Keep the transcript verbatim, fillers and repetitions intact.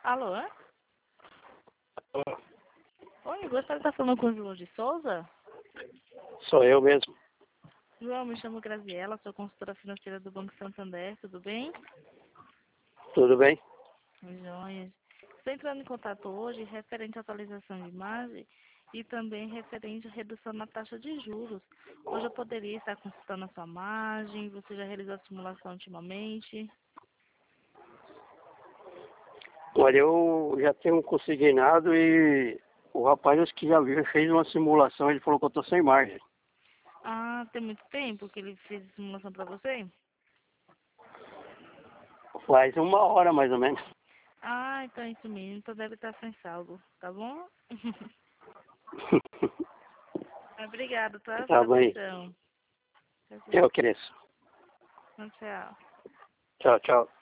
Alô? Oi, gostaria de estar falando com o João de Souza? Sou eu mesmo. João, me chamo Graziela, sou consultora financeira do Banco Santander, tudo bem? Tudo bem? Joia. Estou entrando em contato hoje referente à atualização de imagem e também referente à redução na taxa de juros. Hoje eu poderia estar consultando a sua margem, você já realizou a simulação ultimamente? Olha, eu já tenho um consignado e o rapaz acho que já viu, fez uma simulação, ele falou que eu tô sem margem. Ah, tem muito tempo que ele fez a simulação para você? Faz uma hora mais ou menos. Ah, então é isso mesmo, então deve estar sem saldo, tá bom? Obrigada, tá? Tá Pela bem. atenção. Tchau, Eu cresço. tchau. Tchau. Tchau, tchau.